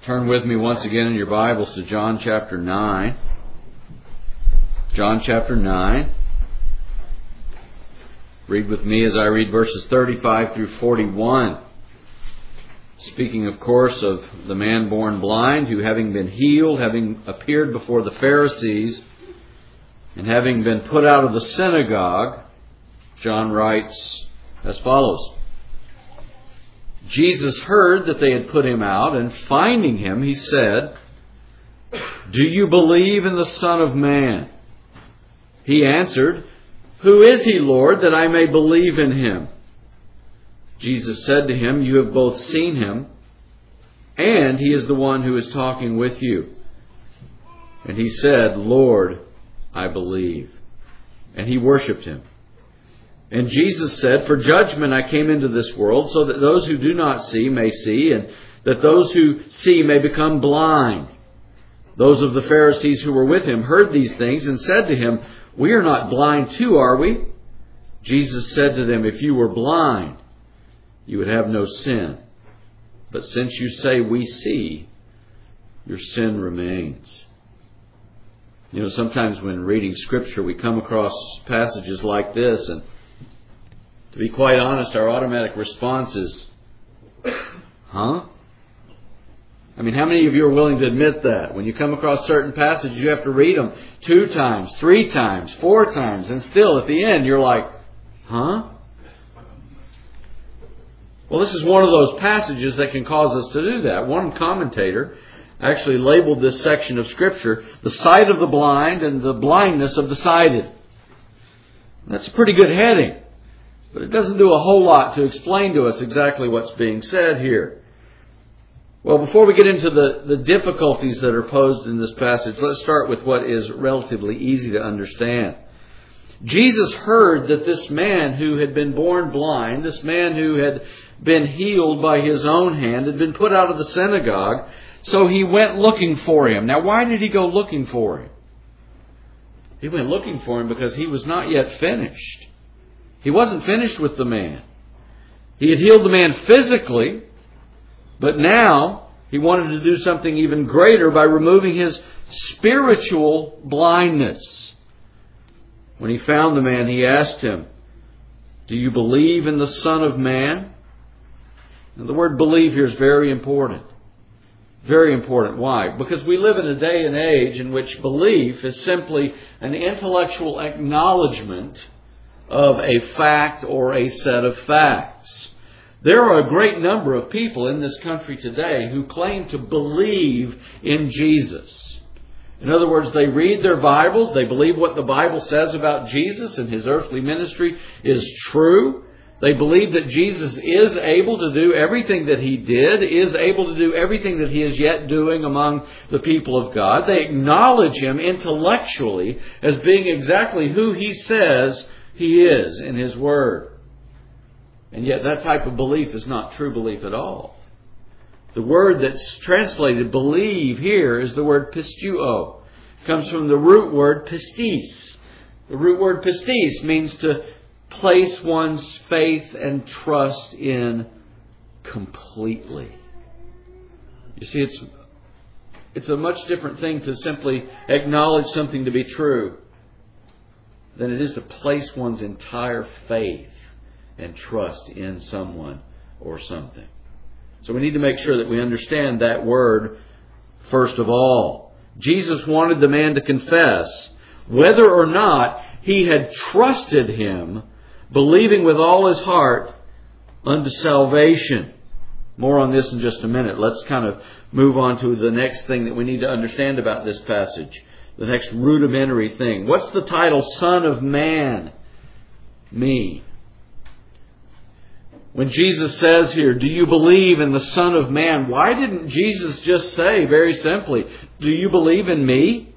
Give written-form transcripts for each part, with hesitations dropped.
Turn with me once again in your Bibles to John chapter 9. John chapter 9. Read with me as I read verses 35 through 41. Speaking, of course, of the man born blind who, having been healed, having appeared before the Pharisees, and having been put out of the synagogue, John writes as follows. Jesus heard that they had put him out, and finding him, he said, "Do you believe in the Son of Man?" He answered, "Who is he, Lord, that I may believe in him?" Jesus said to him, "You have both seen him, and he is the one who is talking with you." And he said, "Lord, I believe." And he worshipped him. And Jesus said, "For judgment I came into this world, so that those who do not see may see, and that those who see may become blind." Those of the Pharisees who were with him heard these things and said to him, "We are not blind too, are we?" Jesus said to them, "If you were blind, you would have no sin. But since you say we see, your sin remains." You know, sometimes when reading Scripture, we come across passages like this, and to be quite honest, our automatic response is, huh? I mean, how many of you are willing to admit that? When you come across certain passages, you have to read them 2 times, 3 times, 4 times, and still at the end you're like, huh? Well, this is one of those passages that can cause us to do that. One commentator actually labeled this section of Scripture, "The sight of the blind and the blindness of the sighted." That's a pretty good heading. But it doesn't do a whole lot to explain to us exactly what's being said here. Well, before we get into the difficulties that are posed in this passage, let's start with what is relatively easy to understand. Jesus heard that this man who had been born blind, this man who had been healed by his own hand, had been put out of the synagogue, so he went looking for him. Now, why did he go looking for him? He went looking for him because he was not yet finished. He wasn't finished with the man. He had healed the man physically, but now he wanted to do something even greater by removing his spiritual blindness. When he found the man, he asked him, "Do you believe in the Son of Man?" Now, the word believe here is very important. Very important. Why? Because we live in a day and age in which belief is simply an intellectual acknowledgement of a fact or a set of facts. There are a great number of people in this country today who claim to believe in Jesus. In other words, they read their Bibles, they believe what the Bible says about Jesus and his earthly ministry is true. They believe that Jesus is able to do everything that he did, is able to do everything that he is yet doing among the people of God. They acknowledge him intellectually as being exactly who he says he is in his Word. And yet that type of belief is not true belief at all. The word that's translated believe here is the word pisteuo. It comes from the root word pistis. The root word pistis means to place one's faith and trust in completely. You see, it's a much different thing to simply acknowledge something to be true than it is to place one's entire faith and trust in someone or something. So we need to make sure that we understand that word first of all. Jesus wanted the man to confess whether or not he had trusted him, believing with all his heart unto salvation. More on this in just a minute. Let's kind of move on to the next thing that we need to understand about this passage. The next rudimentary thing. What's the title Son of Man mean? When Jesus says here, "Do you believe in the Son of Man?" why didn't Jesus just say very simply, "Do you believe in me?"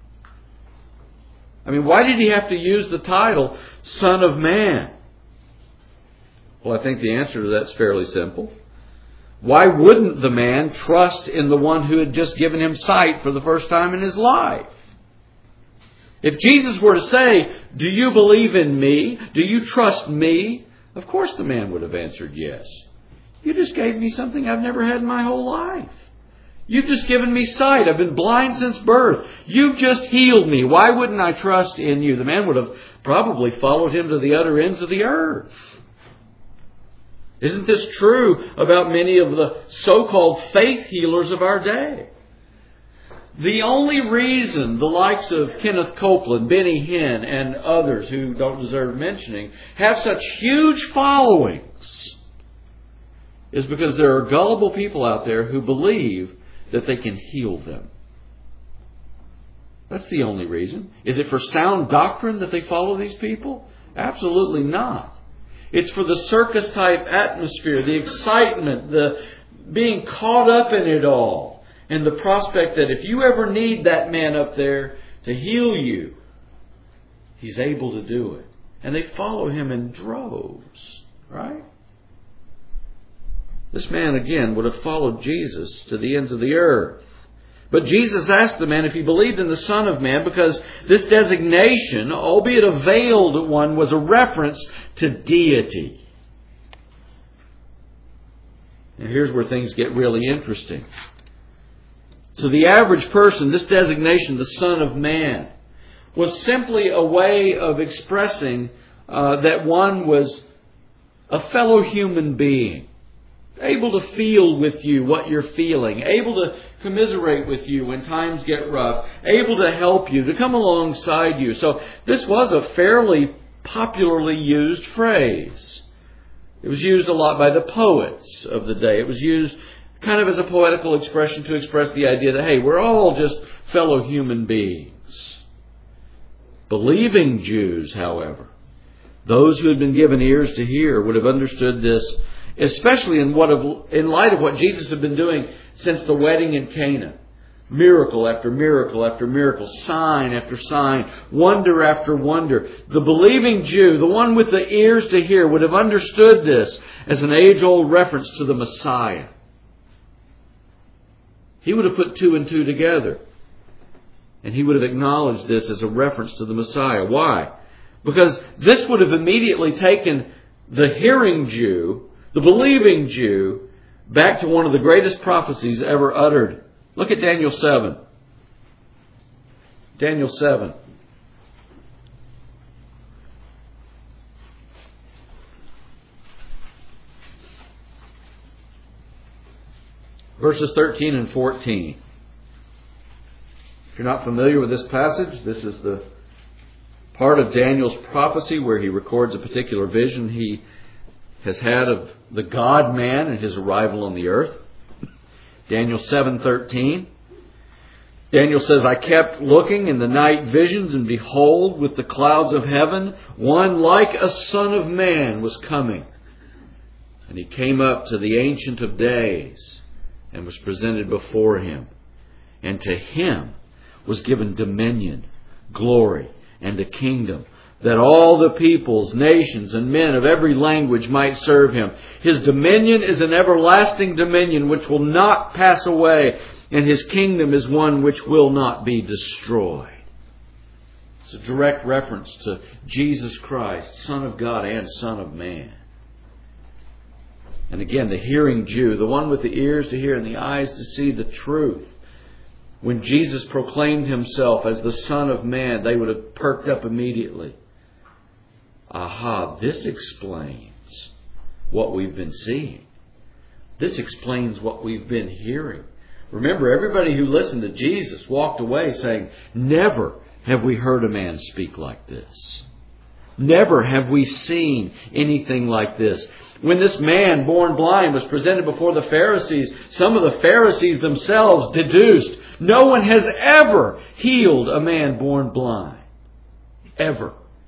I mean, why did he have to use the title Son of Man? Well, I think the answer to that's fairly simple. Why wouldn't the man trust in the one who had just given him sight for the first time in his life? If Jesus were to say, "Do you believe in me? Do you trust me?" of course the man would have answered yes. "You just gave me something I've never had in my whole life. You've just given me sight. I've been blind since birth. You've just healed me. Why wouldn't I trust in you? The man would have probably followed him to the other ends of the earth. Isn't this true about many of the so-called faith healers of our day? The only reason the likes of Kenneth Copeland, Benny Hinn, and others who don't deserve mentioning have such huge followings is because there are gullible people out there who believe that they can heal them. That's the only reason. Is it for sound doctrine that they follow these people? Absolutely not. It's for the circus type atmosphere, the excitement, the being caught up in it all, and the prospect that if you ever need that man up there to heal you, he's able to do it. And they follow him in droves, right? This man, again, would have followed Jesus to the ends of the earth. But Jesus asked the man if he believed in the Son of Man, because this designation, albeit a veiled one, was a reference to deity. And here's where things get really interesting. To the average person, this designation, the Son of Man, was simply a way of expressing that one was a fellow human being, able to feel with you what you're feeling, able to commiserate with you when times get rough, able to help you, to come alongside you. So this was a fairly popularly used phrase. It was used a lot by the poets of the day. It was used kind of as a poetical expression to express the idea that, hey, we're all just fellow human beings. Believing Jews, however, those who had been given ears to hear, would have understood this, especially in light of what Jesus had been doing since the wedding in Cana. Miracle after miracle after miracle, sign after sign, wonder after wonder. The believing Jew, the one with the ears to hear, would have understood this as an age-old reference to the Messiah. He would have put two and two together. And he would have acknowledged this as a reference to the Messiah. Why? Because this would have immediately taken the hearing Jew, the believing Jew, back to one of the greatest prophecies ever uttered. Look at Daniel 7. Daniel 7. Verses 13 and 14. If you're not familiar with this passage, this is the part of Daniel's prophecy where he records a particular vision he has had of the God-man and his arrival on the earth. Daniel 7:13. Daniel says, I kept looking in the night visions, and behold, with the clouds of heaven, one like a son of man was coming. And he came up to the Ancient of Days and was presented before him. And to him was given dominion, glory, and a kingdom, that all the peoples, nations, and men of every language might serve him. His dominion is an everlasting dominion which will not pass away, and his kingdom is one which will not be destroyed. It's a direct reference to Jesus Christ, Son of God and Son of Man. And again, the hearing Jew, the one with the ears to hear and the eyes to see the truth. When Jesus proclaimed himself as the Son of Man, they would have perked up immediately. Aha, this explains what we've been seeing. This explains what we've been hearing. Remember, everybody who listened to Jesus walked away saying, never have we heard a man speak like this. Never have we seen anything like this. When this man born blind was presented before the Pharisees, some of the Pharisees themselves deduced, no one has ever healed a man born blind. Ever.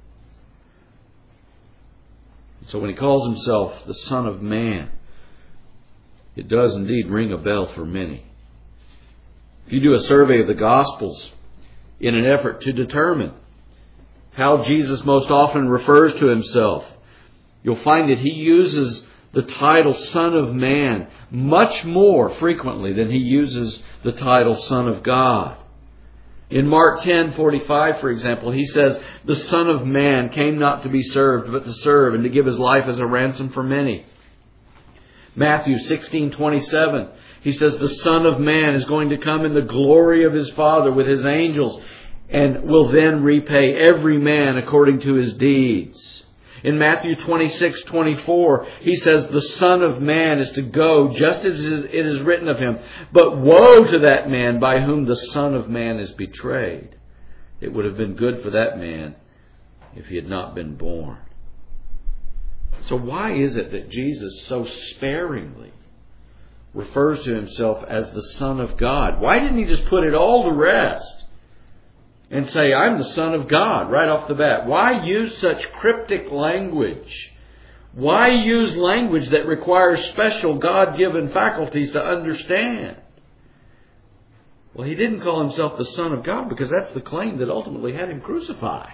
So when he calls himself the Son of Man, it does indeed ring a bell for many. If you do a survey of the Gospels in an effort to determine how Jesus most often refers to himself, you'll find that he uses the title Son of Man much more frequently than he uses the title Son of God. In Mark 10:45, for example, he says, the Son of Man came not to be served, but to serve, and to give his life as a ransom for many. Matthew 16:27, He says the Son of Man is going to come in the glory of His Father with His angels and will then repay every man according to his deeds. In Matthew 26:24, He says the Son of Man is to go just as it is written of Him. But woe to that man by whom the Son of Man is betrayed. It would have been good for that man if he had not been born. So why is it that Jesus so sparingly refers to Himself as the Son of God? Why didn't He just put it all to rest and say, I'm the Son of God right off the bat? Why use such cryptic language? Why use language that requires special God-given faculties to understand? Well, He didn't call Himself the Son of God because that's the claim that ultimately had Him crucified.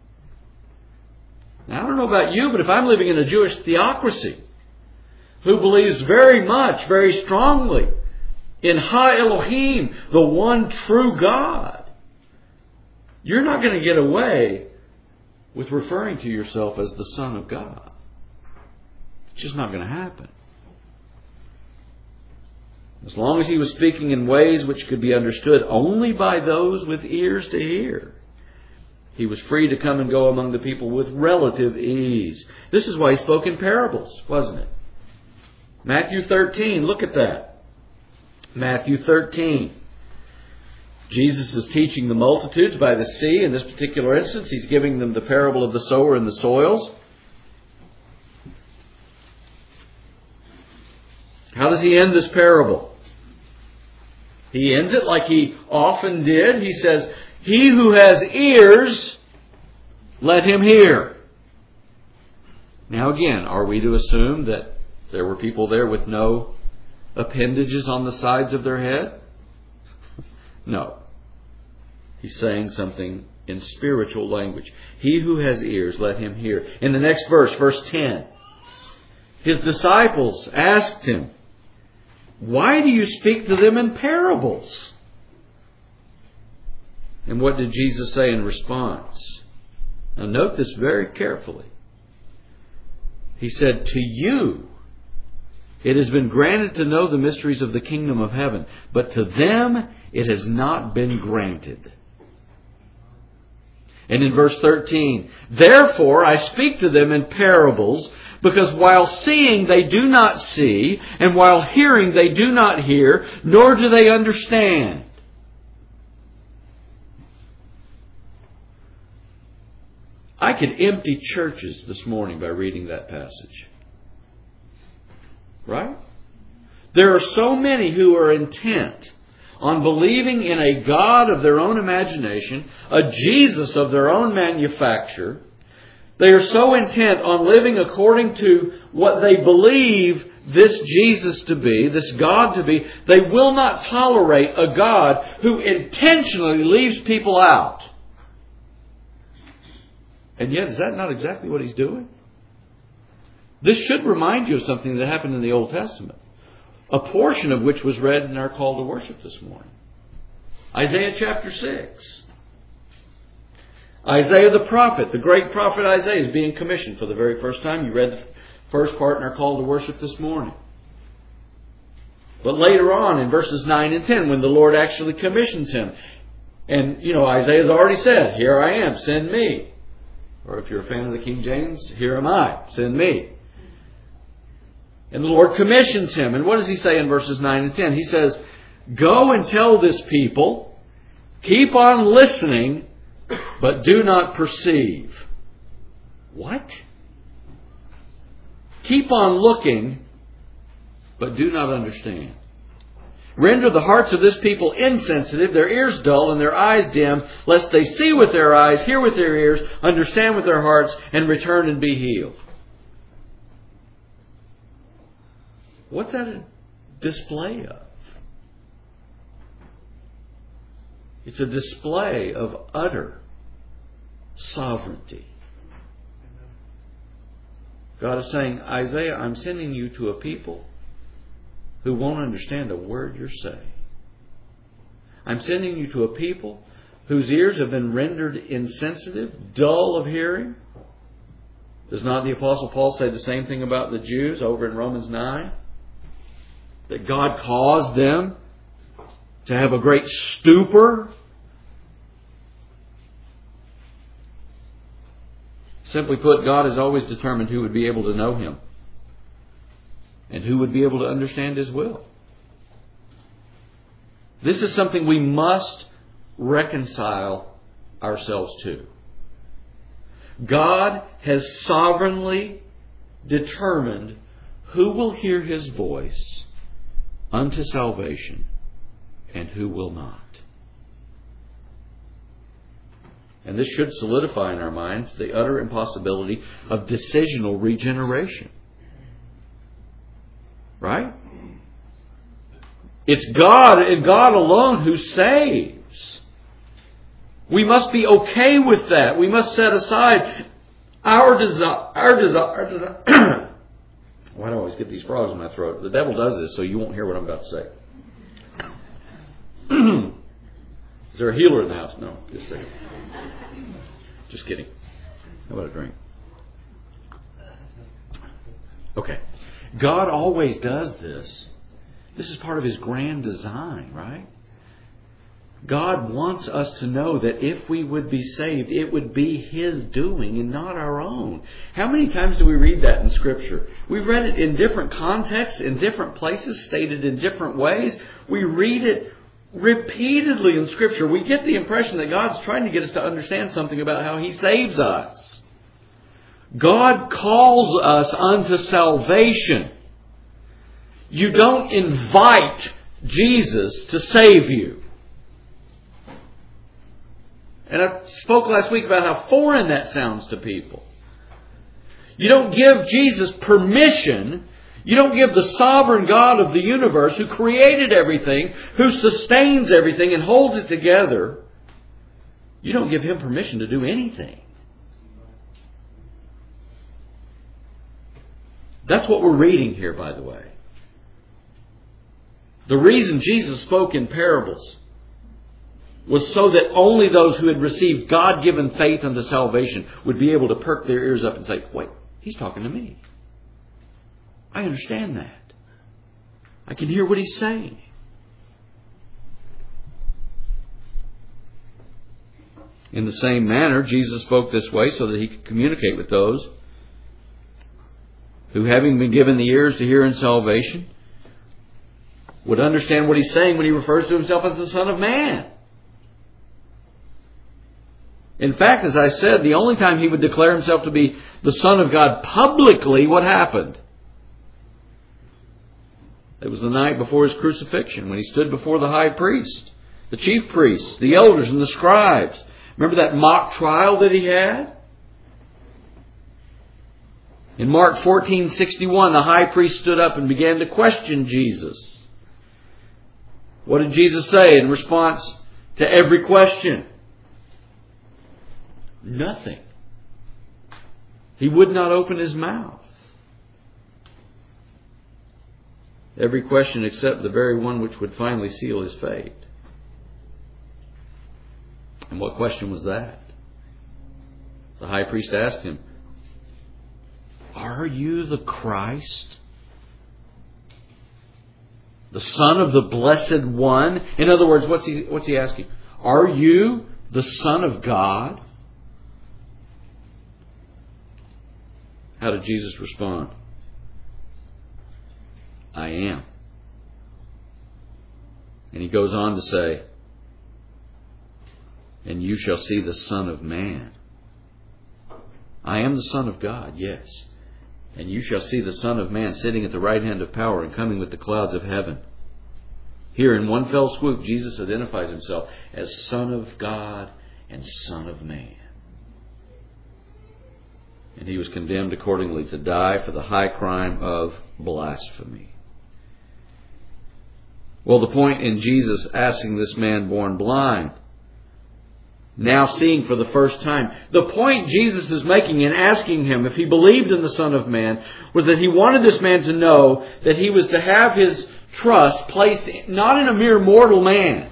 Now, I don't know about you, but if I'm living in a Jewish theocracy who believes very much, very strongly in Ha Elohim, the one true God, you're not going to get away with referring to yourself as the Son of God. It's just not going to happen. As long as He was speaking in ways which could be understood only by those with ears to hear, He was free to come and go among the people with relative ease. This is why He spoke in parables, wasn't it? Matthew 13, look at that. Matthew 13. Jesus is teaching the multitudes by the sea. In this particular instance, He's giving them the parable of the sower and the soils. How does He end this parable? He ends it like He often did. He says, he who has ears, let him hear. Now again, are we to assume that there were people there with no appendages on the sides of their head? No. He's saying something in spiritual language. He who has ears, let him hear. In the next verse, verse 10, His disciples asked Him, why do you speak to them in parables? And what did Jesus say in response? Now note this very carefully. He said, to you it has been granted to know the mysteries of the kingdom of heaven, but to them it has not been granted. And in verse 13, therefore I speak to them in parables, because while seeing they do not see, and while hearing they do not hear, nor do they understand. I could empty churches this morning by reading that passage. Right? There are so many who are intent on believing in a God of their own imagination, a Jesus of their own manufacture. They are so intent on living according to what they believe this Jesus to be, this God to be, they will not tolerate a God who intentionally leaves people out. And yet, is that not exactly what He's doing? This should remind you of something that happened in the Old Testament, a portion of which was read in our call to worship this morning. Isaiah chapter 6. Isaiah the prophet, the great prophet Isaiah, is being commissioned for the very first time. You read the first part in our call to worship this morning. But later on in verses 9 and 10, when the Lord actually commissions him, and Isaiah's already said, here I am, send me. Or if you're a fan of the King James, here am I, send me. And the Lord commissions him. And what does He say in verses 9 and 10? He says, go and tell this people, keep on listening, but do not perceive. What? Keep on looking, but do not understand. Render the hearts of this people insensitive, their ears dull, and their eyes dim, lest they see with their eyes, hear with their ears, understand with their hearts, and return and be healed. What's that a display of? It's a display of utter sovereignty. God is saying, Isaiah, I'm sending you to a people who won't understand a word you're saying. I'm sending you to a people whose ears have been rendered insensitive, dull of hearing. Does not the Apostle Paul say the same thing about the Jews over in Romans 9? That God caused them to have a great stupor? Simply put, God has always determined who would be able to know Him and who would be able to understand His will. This is something we must reconcile ourselves to. God has sovereignly determined who will hear His voice unto salvation and who will not. And this should solidify in our minds the utter impossibility of decisional regeneration. Right? It's God and God alone who saves. We must be okay with that. We must set aside our desire. Why do I always get these frogs in my throat? The devil does this so you won't hear what I'm about to say. Is there a healer in the house? No, just a second. Just kidding. How about a drink? Okay. God always does this. This is part of His grand design, right? God wants us to know that if we would be saved, it would be His doing and not our own. How many times do we read that in Scripture? We've read it in different contexts, in different places, stated in different ways. We read it repeatedly in Scripture. We get the impression that God's trying to get us to understand something about how He saves us. God calls us unto salvation. You don't invite Jesus to save you. And I spoke last week about how foreign that sounds to people. You don't give Jesus permission. You don't give the sovereign God of the universe, who created everything, who sustains everything and holds it together, you don't give Him permission to do anything. That's what we're reading here, by the way. The reason Jesus spoke in parables was so that only those who had received God-given faith unto salvation would be able to perk their ears up and say, wait, He's talking to me. I understand that. I can hear what He's saying. In the same manner, Jesus spoke this way so that He could communicate with those who, having been given the ears to hear in salvation, would understand what He's saying when He refers to Himself as the Son of Man. In fact, as I said, the only time He would declare Himself to be the Son of God publicly, what happened? It was the night before His crucifixion, when He stood before the high priest, the chief priests, the elders, and the scribes. Remember that mock trial that He had? In Mark 14:61, the high priest stood up and began to question Jesus. What did Jesus say in response to every question? Nothing. He would not open His mouth. Every question except the very one which would finally seal His fate. And what question was that? The high priest asked Him, "Are you the Christ? The Son of the Blessed One?" In other words, what's he asking? Are you the Son of God? How did Jesus respond? I am. And He goes on to say, and you shall see the Son of Man. I am the Son of God, yes. And you shall see the Son of Man sitting at the right hand of power and coming with the clouds of heaven. Here in one fell swoop, Jesus identifies Himself as Son of God and Son of Man. And He was condemned accordingly to die for the high crime of blasphemy. Well, the point in Jesus asking this man born blind, now seeing for the first time, the point Jesus is making in asking him if he believed in the Son of Man was that He wanted this man to know that he was to have his trust placed not in a mere mortal man,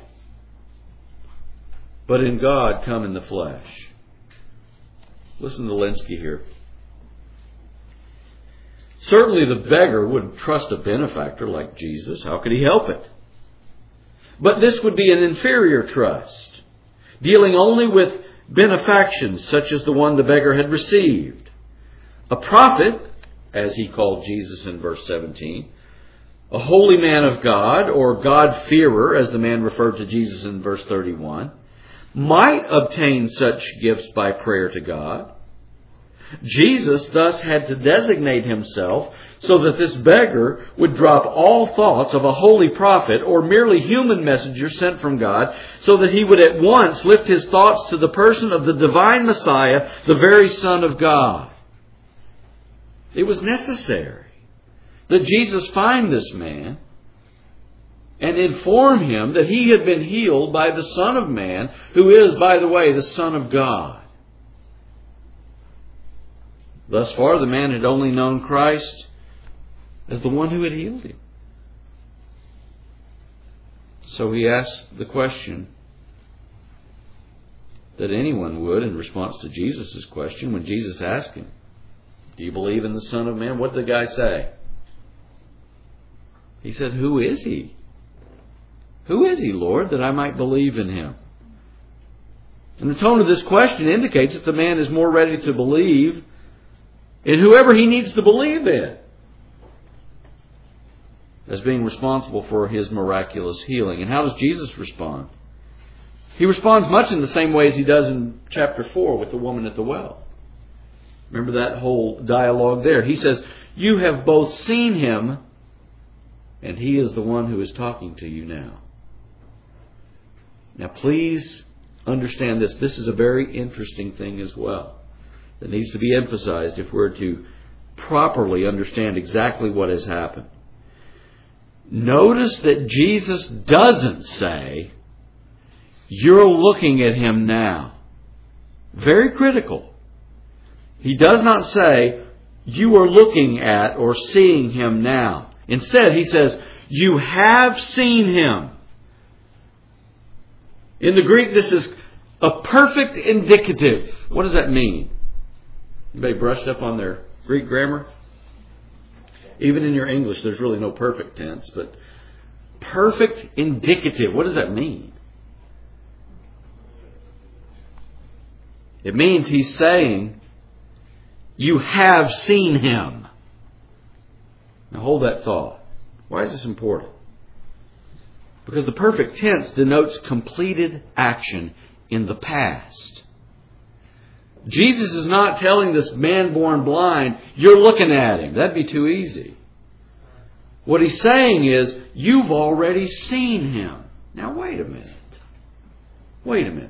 but in God come in the flesh. Listen to Lenski here. Certainly the beggar would trust a benefactor like Jesus. How could he help it? But this would be an inferior trust, dealing only with benefactions such as the one the beggar had received. A prophet, as he called Jesus in verse 17, a holy man of God, or God-fearer, as the man referred to Jesus in verse 31, might obtain such gifts by prayer to God. Jesus thus had to designate himself so that this beggar would drop all thoughts of a holy prophet or merely human messenger sent from God, so that he would at once lift his thoughts to the person of the divine Messiah, the very Son of God. It was necessary that Jesus find this man and inform him that he had been healed by the Son of Man, who is, by the way, the Son of God. Thus far, the man had only known Christ as the one who had healed him. So he asked the question that anyone would in response to Jesus' question when Jesus asked him, "Do you believe in the Son of Man?" What did the guy say? He said, "Who is he? Who is he, Lord, that I might believe in him?" And the tone of this question indicates that the man is more ready to believe in whoever he needs to believe in as being responsible for his miraculous healing. And how does Jesus respond? He responds much in the same way as he does in chapter 4 with the woman at the well. Remember that whole dialogue there. He says, "You have both seen him, and he is the one who is talking to you now." Now please understand this. This is a very interesting thing as well that needs to be emphasized if we're to properly understand exactly what has happened. Notice that Jesus doesn't say, "You're looking at him now." Very critical. He does not say, "You are looking at or seeing him now." Instead, he says, "You have seen him." In the Greek, this is a perfect indicative. What does that mean? Anybody brushed up on their Greek grammar? Even in your English, there's really no perfect tense, but perfect indicative. What does that mean? It means he's saying, "You have seen him." Now hold that thought. Why is this important? Because the perfect tense denotes completed action in the past. Jesus is not telling this man born blind, "You're looking at him." That'd be too easy. What he's saying is, "You've already seen him." Now wait a minute. Wait a minute.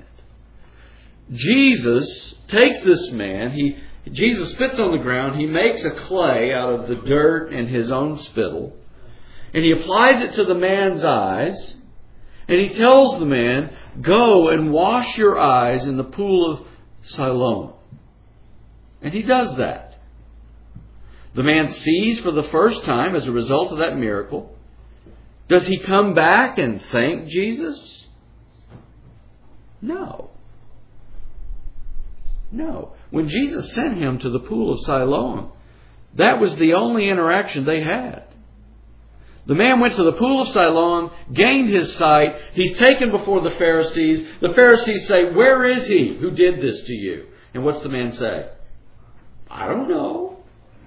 Jesus takes this man, Jesus spits on the ground, he makes a clay out of the dirt and his own spittle, and he applies it to the man's eyes, and he tells the man, "Go and wash your eyes in the pool of Siloam." And he does that. The man sees for the first time as a result of that miracle. Does he come back and thank Jesus? No. No. When Jesus sent him to the pool of Siloam, that was the only interaction they had. The man went to the pool of Siloam, gained his sight. He's taken before the Pharisees. The Pharisees say, "Where is he who did this to you?" And what's the man say? "I don't know.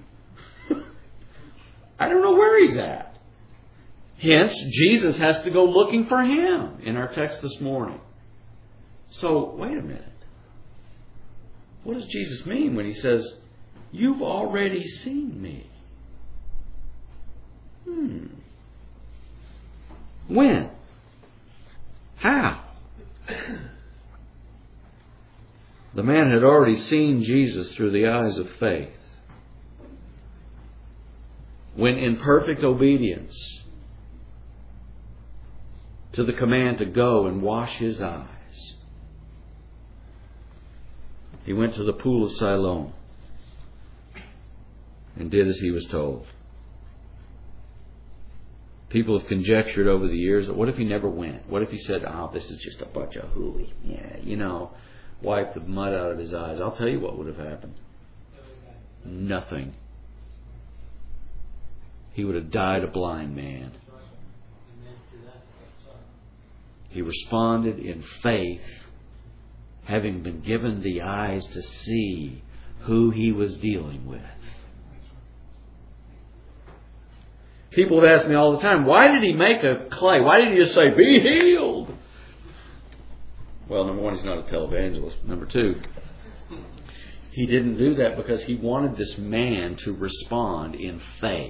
I don't know where he's at." Hence, Jesus has to go looking for him in our text this morning. So, wait a minute. What does Jesus mean when he says, "You've already seen me"? When? How? The man had already seen Jesus through the eyes of faith, when in perfect obedience to the command to go and wash his eyes, he went to the pool of Siloam and did as he was told. People have conjectured over the years that what if he never went? What if he said, "Oh, this is just a bunch of hooey. Yeah, wipe the mud out of his eyes." I'll tell you what would have happened. Nothing. he would have died a blind man. He responded in faith, having been given the eyes to see who he was dealing with. People have asked me all the time, why did he make a clay? Why didn't he just say, be healed? Well, number one, he's not a televangelist. Number two, he didn't do that because he wanted this man to respond in faith.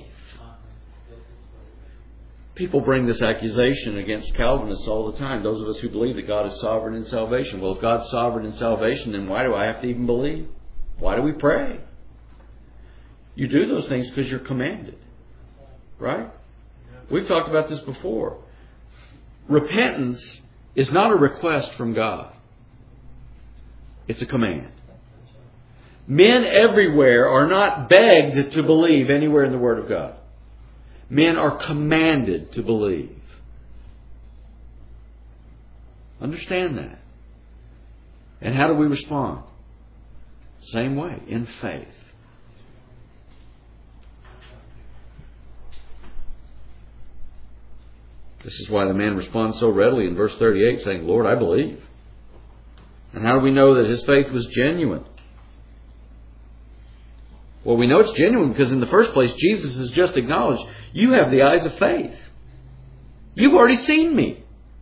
People bring this accusation against Calvinists all the time. Those of us who believe that God is sovereign in salvation. Well, if God's sovereign in salvation, then why do I have to even believe? Why do we pray? You do those things because you're commanded. Right? We've talked about this before. Repentance is not a request from God. It's a command. Men everywhere are not begged to believe anywhere in the Word of God. Men are commanded to believe. Understand that. And how do we respond? Same way, in faith. This is why the man responds so readily in verse 38, saying, Lord, I believe. And how do we know that his faith was genuine? Well, we know it's genuine because in the first place, Jesus has just acknowledged, you have the eyes of faith. You've already seen me.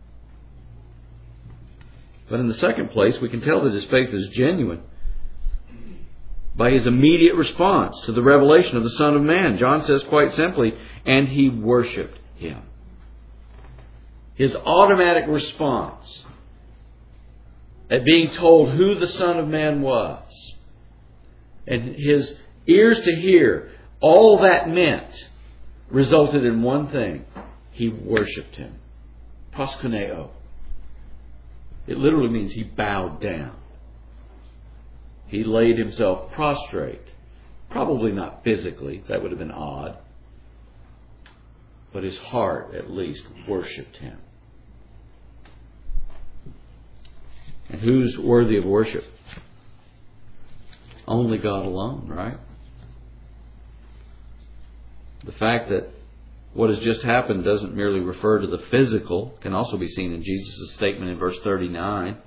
But in the second place, we can tell that his faith is genuine by his immediate response to the revelation of the Son of Man. John says quite simply, and he worshipped him. His automatic response at being told who the Son of Man was, and his ears to hear all that meant, resulted in one thing. He worshipped him. Proskuneo. It literally means he bowed down. He laid himself prostrate. Probably not physically. That would have been odd. But his heart, at least, worshipped him. And who's worthy of worship? Only God alone, right? The fact that what has just happened doesn't merely refer to the physical can also be seen in Jesus' statement in verse 39.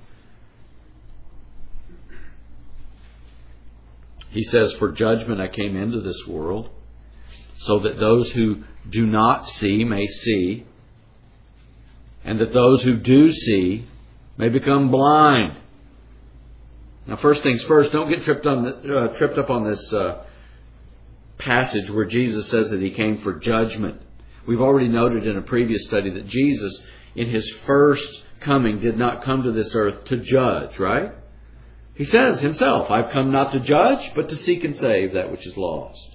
He says, for judgment I came into this world, so that those who do not see may see, and that those who do see may become blind. Now, first things first, don't get tripped up on this passage where Jesus says that he came for judgment. We've already noted in a previous study that Jesus, in his first coming, did not come to this earth to judge, right? He says himself, I've come not to judge, but to seek and save that which is lost.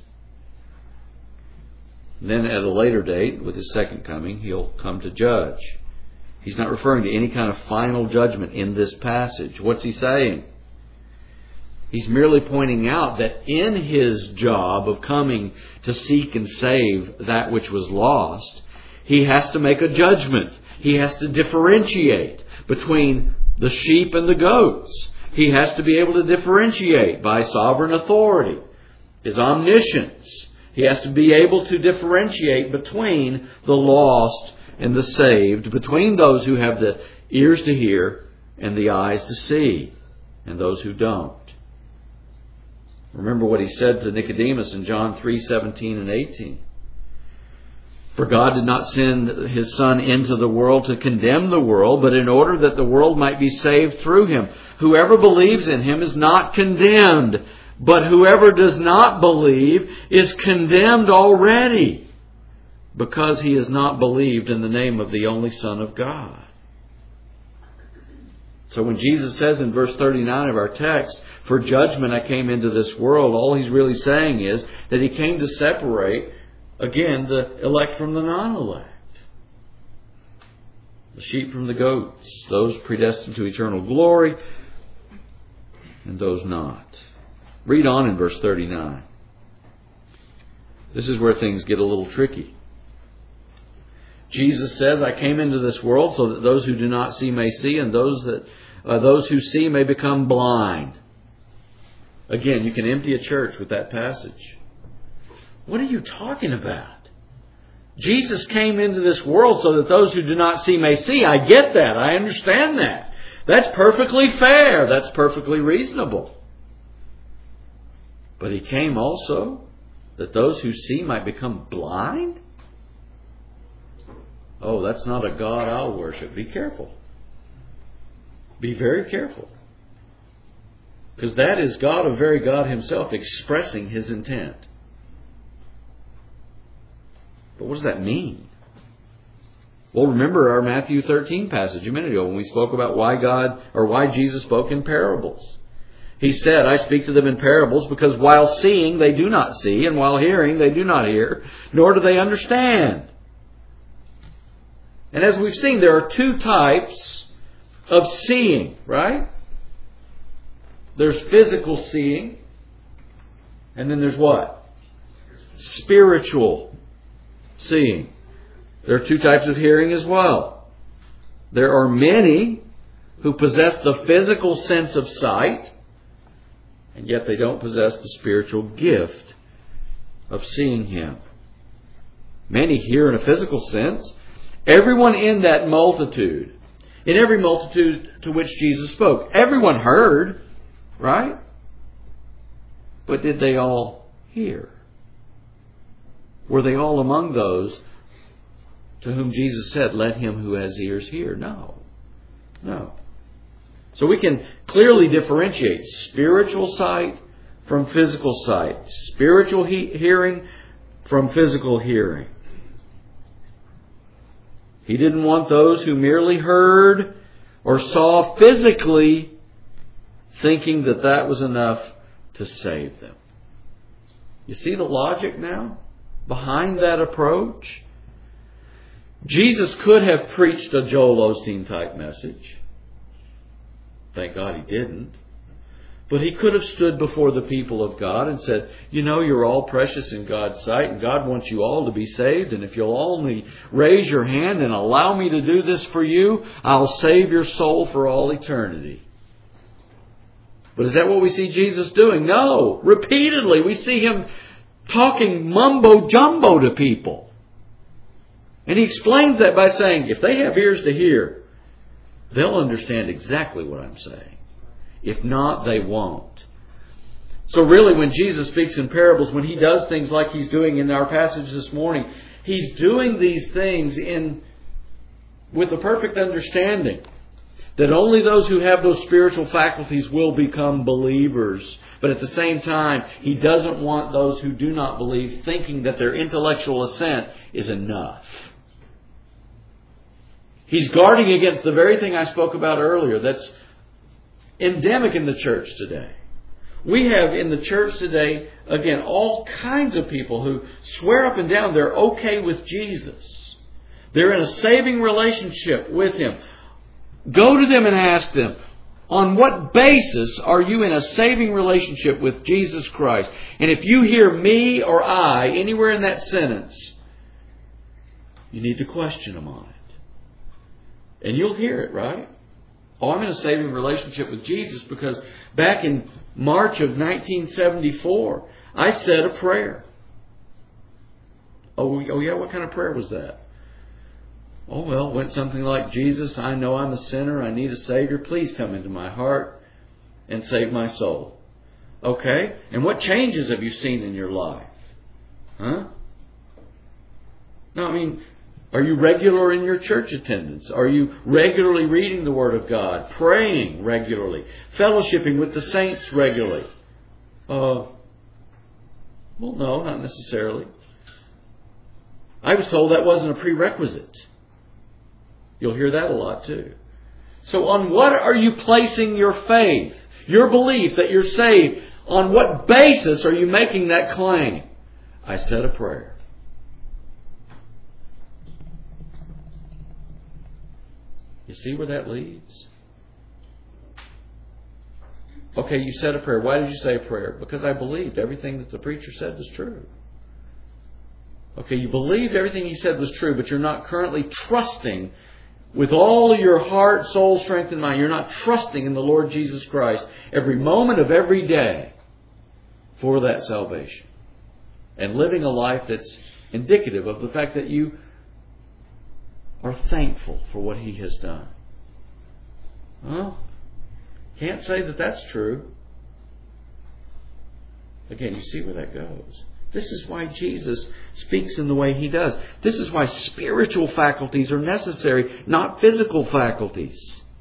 And then at a later date, with his second coming, he'll come to judge. He's not referring to any kind of final judgment in this passage. What's he saying? He's merely pointing out that in his job of coming to seek and save that which was lost, he has to make a judgment. He has to differentiate between the sheep and the goats. He has to be able to differentiate by sovereign authority, his omniscience. He has to be able to differentiate between the lost and the saved, between those who have the ears to hear and the eyes to see, and those who don't. Remember what he said to Nicodemus in John 3:17 and 18. For God did not send his Son into the world to condemn the world, but in order that the world might be saved through him. Whoever believes in him is not condemned, but whoever does not believe is condemned already, because he has not believed in the name of the only Son of God. So when Jesus says in verse 39 of our text, for judgment I came into this world, all he's really saying is that he came to separate, again, the elect from the non-elect. The sheep from the goats, those predestined to eternal glory, and those not. Read on in verse 39. This is where things get a little tricky. Jesus says, I came into this world so that those who do not see may see, and those who see may become blind. Again, you can empty a church with that passage. What are you talking about? Jesus came into this world so that those who do not see may see. I get that. I understand that. That's perfectly fair. That's perfectly reasonable. But He came also that those who see might become blind? Oh, that's not a God I'll worship. Be careful. Be very careful. Because that is God, a very God Himself, expressing His intent. But what does that mean? Well, remember our Matthew 13 passage a minute ago when we spoke about why Jesus spoke in parables. He said, I speak to them in parables because while seeing they do not see, and while hearing they do not hear, nor do they understand. And as we've seen, there are two types of seeing, right? There's physical seeing, and then there's what? Spiritual seeing. There are two types of hearing as well. There are many who possess the physical sense of sight, and yet they don't possess the spiritual gift of seeing Him. Many hear in a physical sense. Everyone in that multitude, in every multitude to which Jesus spoke, everyone heard, right? But did they all hear? Were they all among those to whom Jesus said, let him who has ears hear? No. No. So we can clearly differentiate spiritual sight from physical sight. Spiritual hearing from physical hearing. He didn't want those who merely heard or saw physically thinking that that was enough to save them. You see the logic now behind that approach? Jesus could have preached a Joel Osteen type message. Thank God He didn't. But He could have stood before the people of God and said, you know, you're all precious in God's sight, and God wants you all to be saved, and if you'll only raise your hand and allow me to do this for you, I'll save your soul for all eternity. But is that what we see Jesus doing? No. Repeatedly, we see Him talking mumbo-jumbo to people. And He explains that by saying, if they have ears to hear, they'll understand exactly what I'm saying. If not, they won't. So really, when Jesus speaks in parables, when He does things like He's doing in our passage this morning, He's doing these things with a perfect understanding that only those who have those spiritual faculties will become believers. But at the same time, He doesn't want those who do not believe thinking that their intellectual assent is enough. He's guarding against the very thing I spoke about earlier that's endemic in the church today. We have in the church today, again, all kinds of people who swear up and down they're okay with Jesus. They're in a saving relationship with Him. Go to them and ask them, on what basis are you in a saving relationship with Jesus Christ? And if you hear me or I anywhere in that sentence, you need to question them on it. And you'll hear it, right? Oh, I'm in a saving relationship with Jesus because back in March of 1974, I said a prayer. Oh yeah, what kind of prayer was that? Oh, well, it went something like, Jesus, I know I'm a sinner. I need a Savior. Please come into my heart and save my soul. Okay? And what changes have you seen in your life? Huh? No, I mean, are you regular in your church attendance? Are you regularly reading the Word of God? Praying regularly? Fellowshipping with the saints regularly? Well, no, not necessarily. I was told that wasn't a prerequisite. You'll hear that a lot too. So on what are you placing your faith? Your belief that you're saved? On what basis are you making that claim? I said a prayer. You see where that leads? Okay, you said a prayer. Why did you say a prayer? Because I believed everything that the preacher said was true. Okay, you believed everything he said was true, but you're not currently trusting with all your heart, soul, strength, and mind. You're not trusting in the Lord Jesus Christ every moment of every day for that salvation. And living a life that's indicative of the fact that you are thankful for what He has done. Well, can't say that that's true. Again, you see where that goes. This is why Jesus speaks in the way He does. This is why spiritual faculties are necessary, not physical faculties.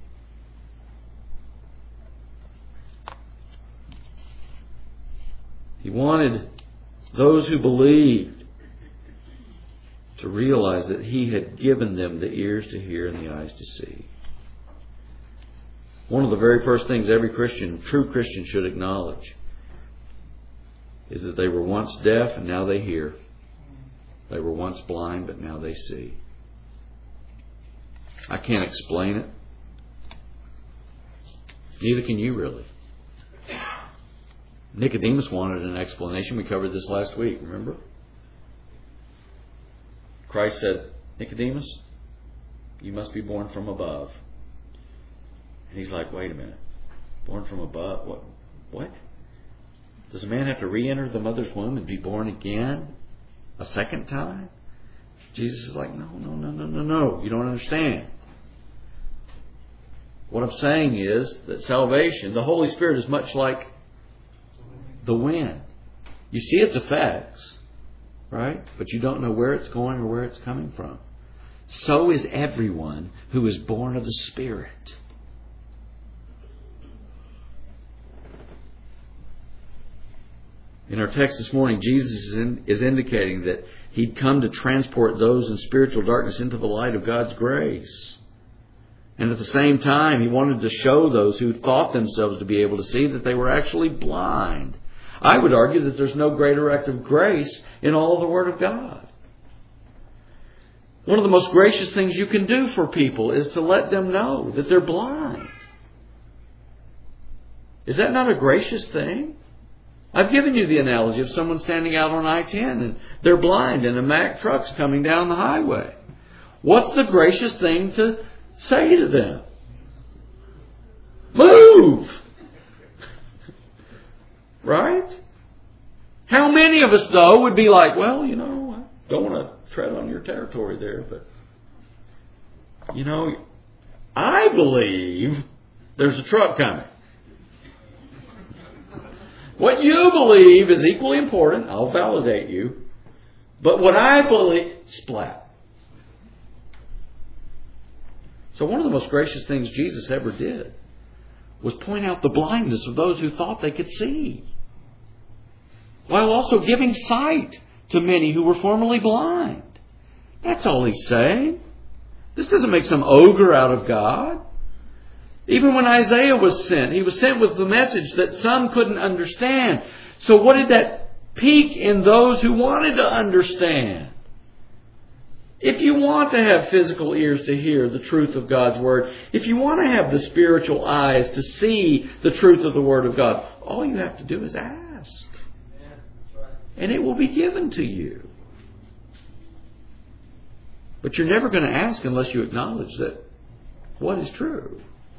He wanted those who believed to realize that He had given them the ears to hear and the eyes to see. One of the very first things every true Christian should acknowledge is that they were once deaf and now they hear. They were once blind but now they see. I can't explain it. Neither can you really. Nicodemus wanted an explanation. We covered this last week, remember? Christ said, Nicodemus, you must be born from above. And he's like, wait a minute. Born from above? What? Does a man have to re-enter the mother's womb and be born again a second time? Jesus is like, no. You don't understand. What I'm saying is that salvation, the Holy Spirit, is much like the wind. You see its effects, right? But you don't know where it's going or where it's coming from. So is everyone who is born of the Spirit. In our text this morning, Jesus is indicating that He'd come to transport those in spiritual darkness into the light of God's grace. And at the same time, He wanted to show those who thought themselves to be able to see that they were actually blind. I would argue that there's no greater act of grace in all of the Word of God. One of the most gracious things you can do for people is to let them know that they're blind. Is that not a gracious thing? I've given you the analogy of someone standing out on I-10 and they're blind and a Mack truck's coming down the highway. What's the gracious thing to say to them? Move! Right? How many of us, though, would be like, well, I don't want to tread on your territory there, but, I believe there's a truck coming. What you believe is equally important. I'll validate you. But what I believe, splat. So one of the most gracious things Jesus ever did was point out the blindness of those who thought they could see, while also giving sight to many who were formerly blind. That's all He's saying. This doesn't make some ogre out of God. Even when Isaiah was sent, he was sent with the message that some couldn't understand. So what did that pique in those who wanted to understand? If you want to have physical ears to hear the truth of God's Word, if you want to have the spiritual eyes to see the truth of the Word of God, all you have to do is ask. And it will be given to you. But you're never going to ask unless you acknowledge that what is true.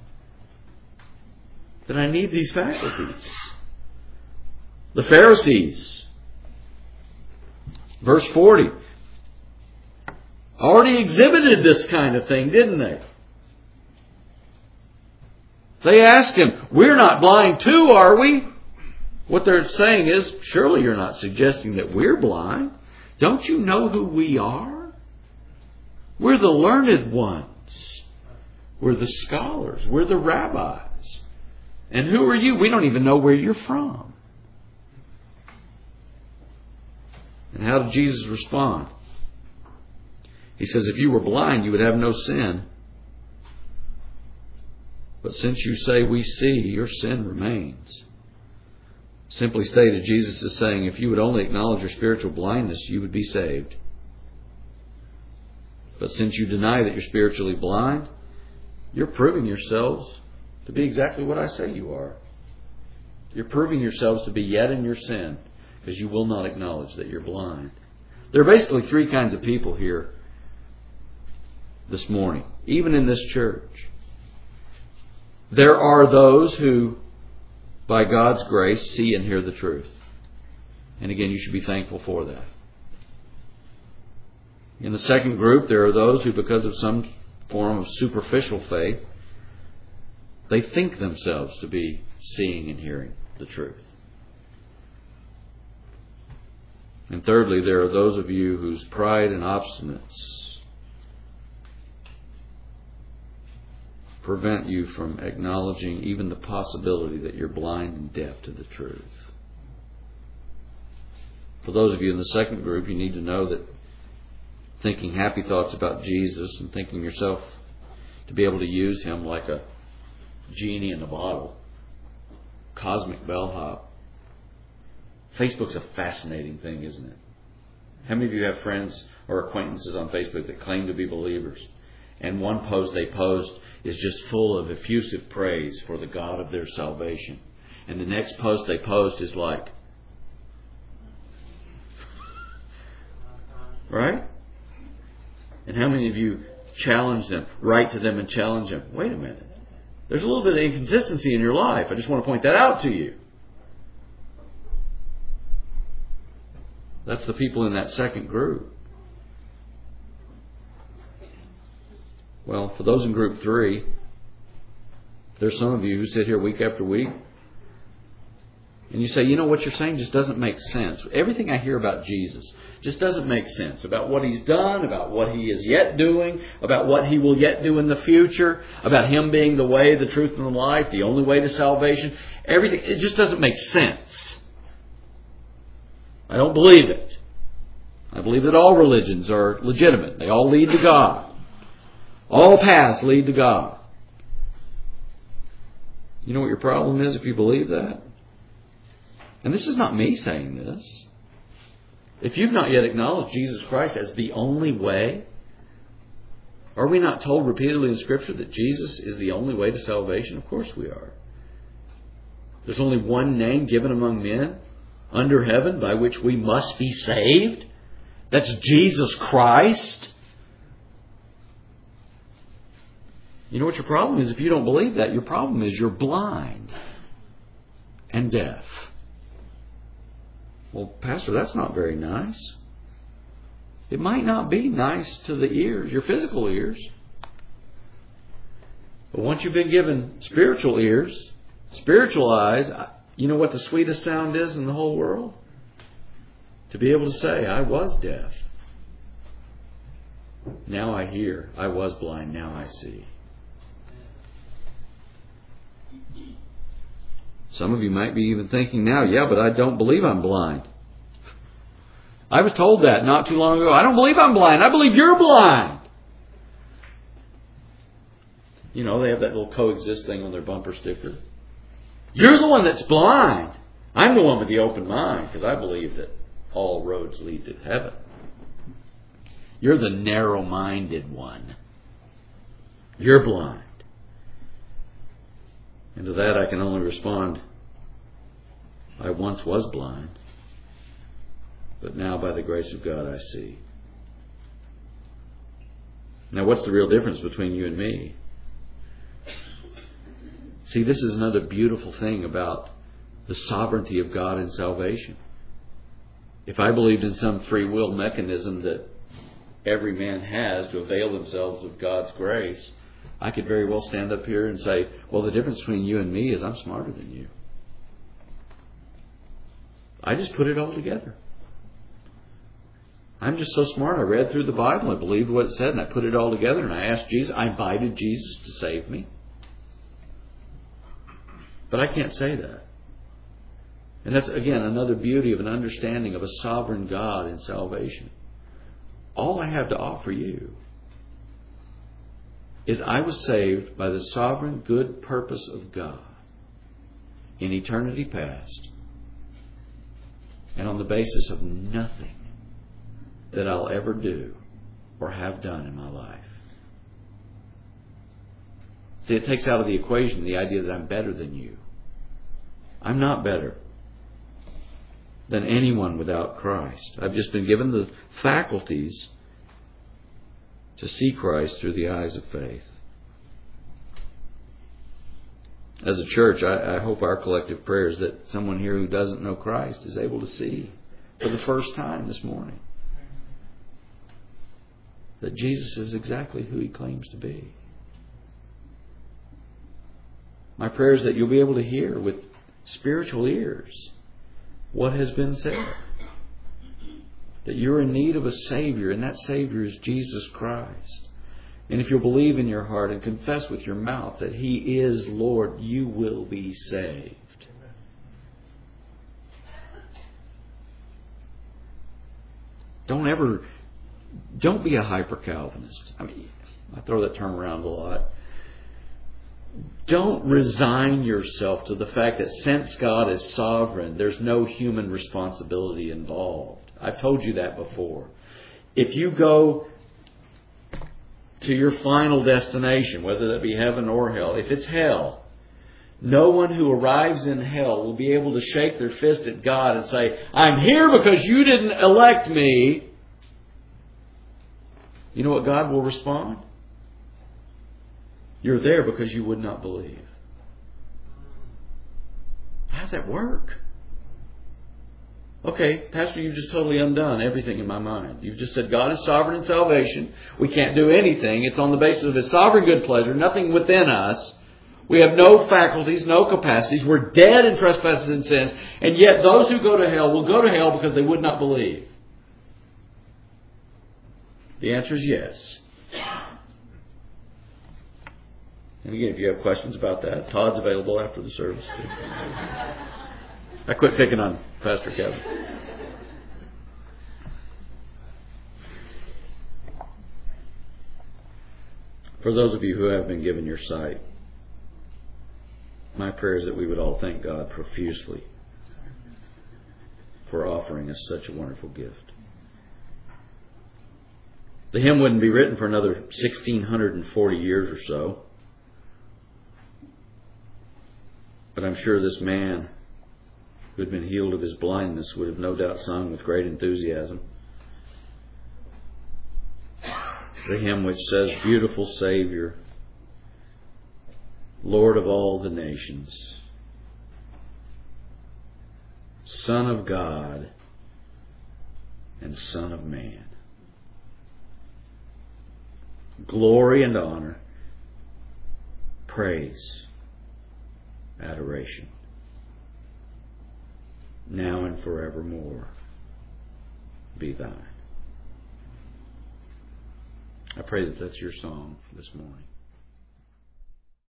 That I need these faculties. The Pharisees, verse 40, already exhibited this kind of thing, didn't they? They asked Him, we're not blind too, are we? What they're saying is, surely you're not suggesting that we're blind. Don't you know who we are? We're the learned ones. We're the scholars. We're the rabbis. And who are you? We don't even know where you're from. And how did Jesus respond? He says, if you were blind, you would have no sin. But since you say we see, your sin remains. Simply stated, Jesus is saying, if you would only acknowledge your spiritual blindness, you would be saved. But since you deny that you're spiritually blind, you're proving yourselves to be exactly what I say you are. You're proving yourselves to be yet in your sin because you will not acknowledge that you're blind. There are basically three kinds of people here this morning, even in this church. There are those who, by God's grace, see and hear the truth. And again, you should be thankful for that. In the second group, there are those who, because of some form of superficial faith, they think themselves to be seeing and hearing the truth. And thirdly, there are those of you whose pride and obstinance prevent you from acknowledging even the possibility that you're blind and deaf to the truth. For those of you in the second group, you need to know that thinking happy thoughts about Jesus and thinking yourself to be able to use Him like a genie in a bottle, cosmic bellhop. Facebook's a fascinating thing, isn't it? How many of you have friends or acquaintances on Facebook that claim to be believers? And one post they post is just full of effusive praise for the God of their salvation. And the next post they post is like, right? And how many of you challenge them, write to them and challenge them? Wait a minute. There's a little bit of inconsistency in your life. I just want to point that out to you. That's the people in that second group. Well, for those in group 3, there's some of you who sit here week after week and you say, you know, what you're saying just doesn't make sense. Everything I hear about Jesus just doesn't make sense. About what He's done, about what He is yet doing, about what He will yet do in the future, about Him being the way, the truth, and the life, the only way to salvation. Everything, it just doesn't make sense. I don't believe it. I believe that all religions are legitimate. They all lead to God. All paths lead to God. You know what your problem is if you believe that? And this is not me saying this. If you've not yet acknowledged Jesus Christ as the only way, are we not told repeatedly in Scripture that Jesus is the only way to salvation? Of course we are. There's only one name given among men under heaven by which we must be saved. That's Jesus Christ. You know what your problem is if you don't believe that? Your problem is you're blind and deaf. Well, Pastor, that's not very nice. It might not be nice to the ears, your physical ears. But once you've been given spiritual ears, spiritual eyes, you know what the sweetest sound is in the whole world? To be able to say, I was deaf. Now I hear. I was blind. Now I see. Some of you might be even thinking now, yeah, but I don't believe I'm blind. I was told that not too long ago. I don't believe I'm blind. I believe you're blind. You know, they have that little coexist thing on their bumper sticker. You're the one that's blind. I'm the one with the open mind because I believe that all roads lead to heaven. You're the narrow-minded one. You're blind. And to that I can only respond, I once was blind, but now by the grace of God I see. Now what's the real difference between you and me? See, this is another beautiful thing about the sovereignty of God in salvation. If I believed in some free will mechanism that every man has to avail themselves of God's grace, I could very well stand up here and say, well, the difference between you and me is I'm smarter than you. I just put it all together. I'm just so smart. I read through the Bible. I believed what it said and I put it all together and I asked Jesus. I invited Jesus to save me. But I can't say that. And that's, again, another beauty of an understanding of a sovereign God in salvation. All I have to offer you is I was saved by the sovereign good purpose of God in eternity past and on the basis of nothing that I'll ever do or have done in my life. See, it takes out of the equation the idea that I'm better than you. I'm not better than anyone without Christ. I've just been given the faculties to see Christ through the eyes of faith. As a church, I hope our collective prayer is that someone here who doesn't know Christ is able to see for the first time this morning. that Jesus is exactly who He claims to be. My prayer is that you'll be able to hear with spiritual ears what has been said. That you're in need of a Savior, and that Savior is Jesus Christ. And if you'll believe in your heart and confess with your mouth that He is Lord, you will be saved. Don't be a hyper-Calvinist. I mean, I throw that term around a lot. Don't resign yourself to the fact that since God is sovereign, there's no human responsibility involved. I've told you that before. If you go to your final destination, whether that be heaven or hell, if it's hell, no one who arrives in hell will be able to shake their fist at God and say, I'm here because you didn't elect me. You know what God will respond? You're there because you would not believe. How does that work? Okay, Pastor, you've just totally undone everything in my mind. You've just said God is sovereign in salvation. We can't do anything. It's on the basis of His sovereign good pleasure, nothing within us. We have no faculties, no capacities. We're dead in trespasses and sins. And yet those who go to hell will go to hell because they would not believe. The answer is yes. And again, if you have questions about that, Todd's available after the service. I quit picking on Pastor Kevin. For those of you who have been given your sight, my prayer is that we would all thank God profusely for offering us such a wonderful gift. The hymn wouldn't be written for another 1,640 years or so. But I'm sure this man who had been healed of his blindness would have no doubt sung with great enthusiasm the hymn which says, Beautiful Savior, Lord of all the nations, Son of God and Son of Man. Glory and honor, praise, adoration, now and forevermore be thine. I pray that that's your song this morning.